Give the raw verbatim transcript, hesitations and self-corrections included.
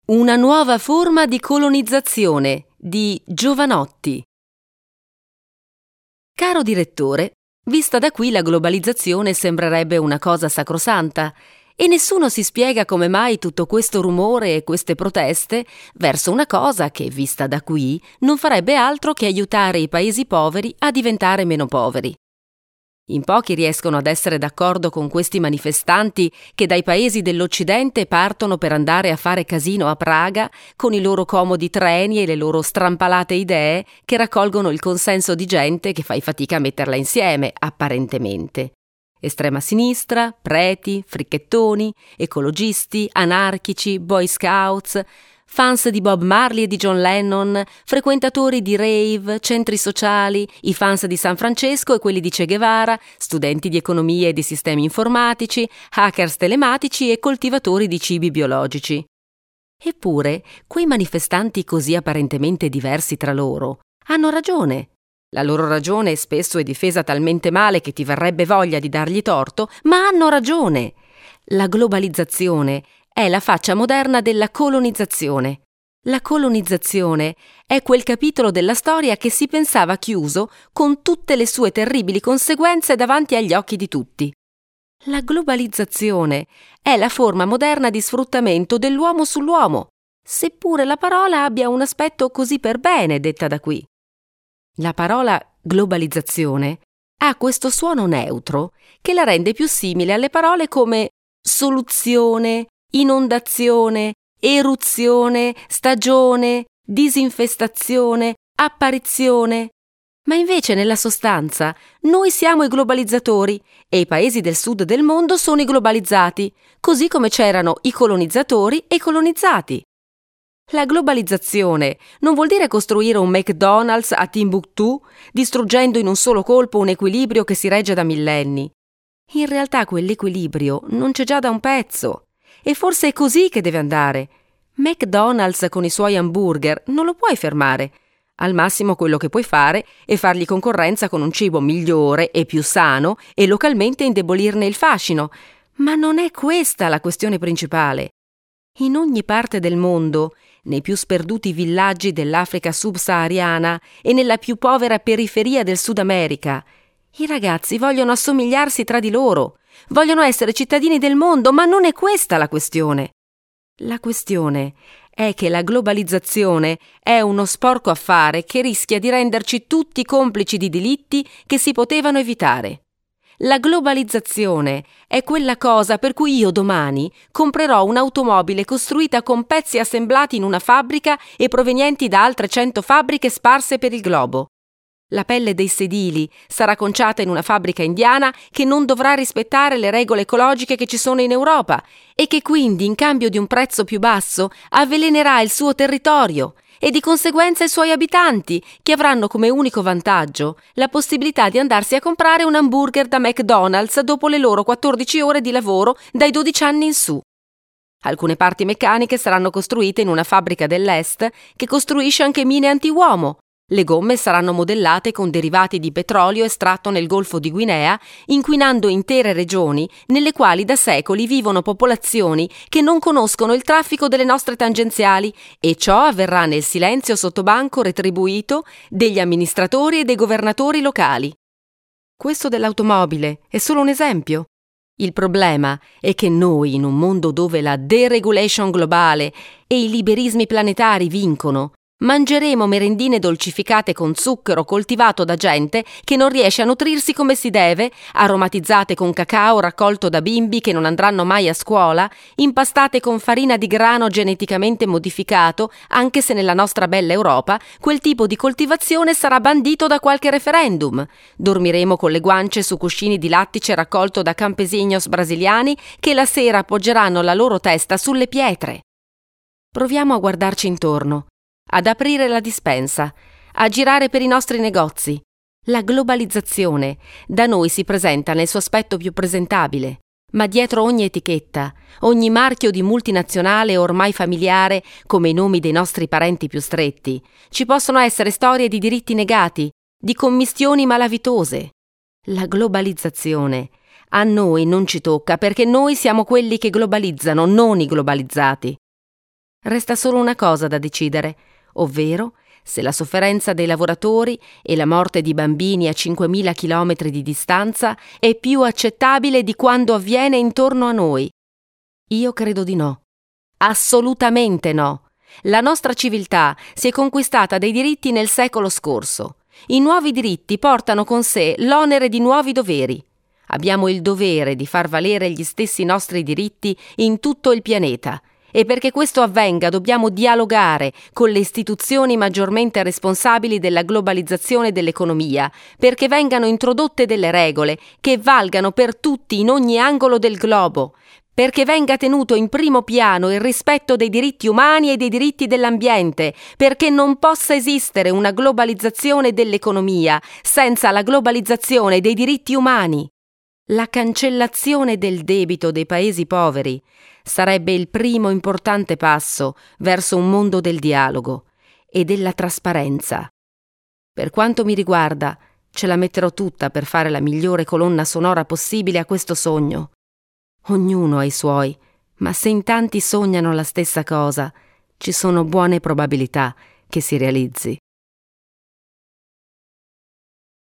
Una nuova forma di colonizzazione di Giovanotti. Caro direttore, vista da qui la globalizzazione sembrerebbe una cosa sacrosanta e nessuno si spiega come mai tutto questo rumore e queste proteste verso una cosa che, vista da qui, non farebbe altro che aiutare i paesi poveri a diventare meno poveri. In pochi riescono ad essere d'accordo con questi manifestanti che dai paesi dell'Occidente partono per andare a fare casino a Praga con i loro comodi treni e le loro strampalate idee che raccolgono il consenso di gente che fai fatica a metterla insieme, apparentemente. Estrema sinistra, preti, fricchettoni, ecologisti, anarchici, boy scouts, fans di Bob Marley e di John Lennon, frequentatori di rave, centri sociali, i fans di San Francesco e quelli di Che Guevara, studenti di economia e di sistemi informatici, hackers telematici e coltivatori di cibi biologici. Eppure, quei manifestanti così apparentemente diversi tra loro hanno ragione. La loro ragione spesso è difesa talmente male che ti verrebbe voglia di dargli torto, ma hanno ragione. La globalizzazione è la faccia moderna della colonizzazione. La colonizzazione è quel capitolo della storia che si pensava chiuso con tutte le sue terribili conseguenze davanti agli occhi di tutti. La globalizzazione è la forma moderna di sfruttamento dell'uomo sull'uomo, seppure la parola abbia un aspetto così per bene detta da qui. La parola globalizzazione ha questo suono neutro che la rende più simile alle parole come soluzione, inondazione, eruzione, stagione, disinfestazione, apparizione. Ma invece nella sostanza noi siamo i globalizzatori e i paesi del sud del mondo sono i globalizzati, così come c'erano i colonizzatori e i colonizzati. La globalizzazione non vuol dire costruire un McDonald's a Timbuktu, distruggendo in un solo colpo un equilibrio che si regge da millenni. In realtà quell'equilibrio non c'è già da un pezzo. E forse è così che deve andare. McDonald's con i suoi hamburger non lo puoi fermare. Al massimo quello che puoi fare è fargli concorrenza con un cibo migliore e più sano e localmente indebolirne il fascino. Ma non è questa la questione principale. In ogni parte del mondo, nei più sperduti villaggi dell'Africa subsahariana e nella più povera periferia del Sud America, i ragazzi vogliono assomigliarsi tra di loro. Vogliono essere cittadini del mondo, ma non è questa la questione. La questione è che la globalizzazione è uno sporco affare che rischia di renderci tutti complici di delitti che si potevano evitare. La globalizzazione è quella cosa per cui io domani comprerò un'automobile costruita con pezzi assemblati in una fabbrica e provenienti da altre cento fabbriche sparse per il globo. La pelle dei sedili sarà conciata in una fabbrica indiana che non dovrà rispettare le regole ecologiche che ci sono in Europa e che quindi, in cambio di un prezzo più basso, avvelenerà il suo territorio e di conseguenza i suoi abitanti, che avranno come unico vantaggio la possibilità di andarsi a comprare un hamburger da McDonald's dopo le loro quattordici ore di lavoro dai dodici anni in su. Alcune parti meccaniche saranno costruite in una fabbrica dell'Est che costruisce anche mine anti-uomo. Le gomme saranno modellate con derivati di petrolio estratto nel Golfo di Guinea, inquinando intere regioni nelle quali da secoli vivono popolazioni che non conoscono il traffico delle nostre tangenziali, e ciò avverrà nel silenzio sottobanco retribuito degli amministratori e dei governatori locali. Questo dell'automobile è solo un esempio. Il problema è che noi, in un mondo dove la deregulation globale e i liberismi planetari vincono, mangeremo merendine dolcificate con zucchero coltivato da gente che non riesce a nutrirsi come si deve, aromatizzate con cacao raccolto da bimbi che non andranno mai a scuola, impastate con farina di grano geneticamente modificato, anche se nella nostra bella Europa quel tipo di coltivazione sarà bandito da qualche referendum. Dormiremo con le guance su cuscini di lattice raccolto da campesinos brasiliani che la sera appoggeranno la loro testa sulle pietre. Proviamo a guardarci intorno, ad aprire la dispensa, a girare per i nostri negozi. La globalizzazione da noi si presenta nel suo aspetto più presentabile, ma dietro ogni etichetta, ogni marchio di multinazionale ormai familiare come i nomi dei nostri parenti più stretti, ci possono essere storie di diritti negati, di commistioni malavitose. La globalizzazione a noi non ci tocca perché noi siamo quelli che globalizzano, non i globalizzati. Resta solo una cosa da decidere, ovvero se la sofferenza dei lavoratori e la morte di bambini a cinquemila chilometri di distanza è più accettabile di quando avviene intorno a noi. Io credo di no. Assolutamente no. La nostra civiltà si è conquistata dei diritti nel secolo scorso. I nuovi diritti portano con sé l'onere di nuovi doveri. Abbiamo il dovere di far valere gli stessi nostri diritti in tutto il pianeta. E perché questo avvenga dobbiamo dialogare con le istituzioni maggiormente responsabili della globalizzazione dell'economia, perché vengano introdotte delle regole che valgano per tutti in ogni angolo del globo, perché venga tenuto in primo piano il rispetto dei diritti umani e dei diritti dell'ambiente, perché non possa esistere una globalizzazione dell'economia senza la globalizzazione dei diritti umani. La cancellazione del debito dei paesi poveri sarebbe il primo importante passo verso un mondo del dialogo e della trasparenza. Per quanto mi riguarda, ce la metterò tutta per fare la migliore colonna sonora possibile a questo sogno. Ognuno ha i suoi, ma se in tanti sognano la stessa cosa, ci sono buone probabilità che si realizzi.